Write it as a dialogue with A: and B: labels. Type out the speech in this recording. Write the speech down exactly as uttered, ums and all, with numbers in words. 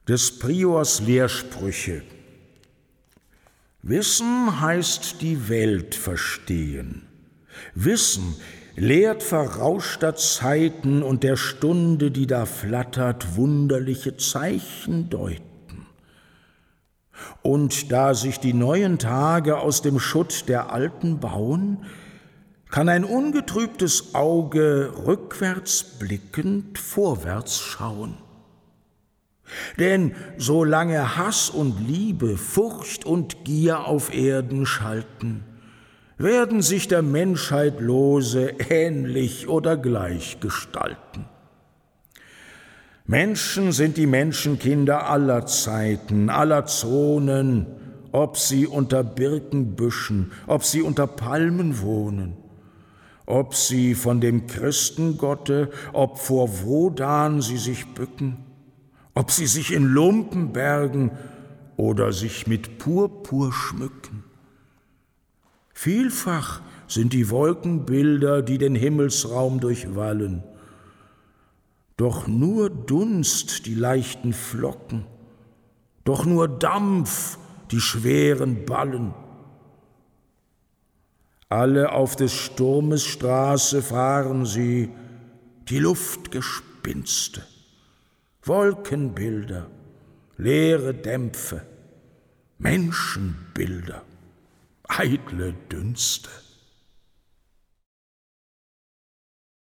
A: des Priors Lehrsprüche. Wissen heißt die Welt verstehen. Wissen lehrt verrauschter Zeiten und der Stunde, die da flattert, wunderliche Zeichen deuten. Und da sich die neuen Tage aus dem Schutt der alten bauen, kann ein ungetrübtes Auge rückwärts blickend vorwärts schauen. Denn solange Hass und Liebe, Furcht und Gier auf Erden schalten, werden sich der Menschheit Lose ähnlich oder gleich gestalten. Menschen sind die Menschenkinder aller Zeiten, aller Zonen, ob sie unter Birkenbüschen, ob sie unter Palmen wohnen, ob sie von dem Christengotte, ob vor Wodan sie sich bücken, ob sie sich in Lumpen bergen oder sich mit Purpur schmücken. Vielfach sind die Wolkenbilder, die den Himmelsraum durchwallen, doch nur Dunst die leichten Flocken, doch nur Dampf die schweren Ballen. Alle auf des Sturmes Straße fahren sie, die Luftgespinste, Wolkenbilder, leere Dämpfe, Menschenbilder, eitle Dünste.